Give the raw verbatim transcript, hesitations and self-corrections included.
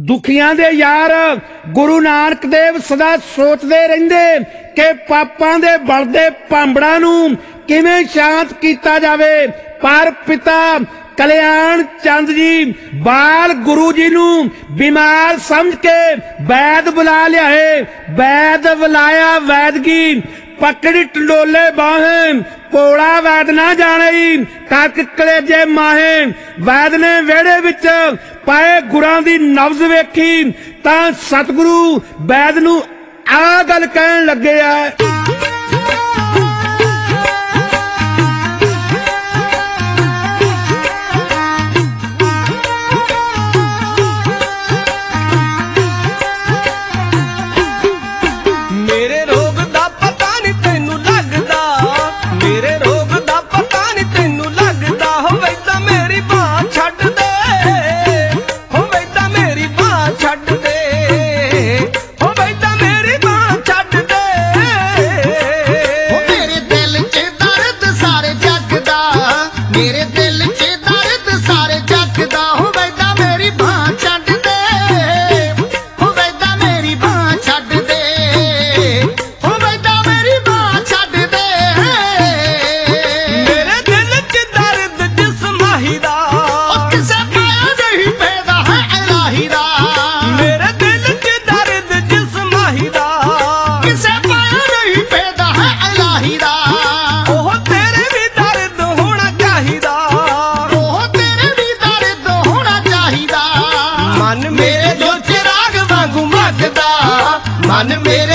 दुखियां दे यार गुरु नानक देव सदा सोचते रहिंदे कि पापां दे बलदे भांबड़ां नूं किवें शांत कीता जावे। पर पिता कल्याण चंद जी बाल गुरु जी नूं बीमार समझ के वैद बुला लियाए। वैद बुलाया वैदगी पकड़ी टंडोले बाहें पोला वैद ना जाने तक कलेजे माहे। वैद ने वेड़े विच पाए गुरां दी नब्ज वेखी तां सतगुरु वैद नूं आ गल कहण लगे आ। मन मेरे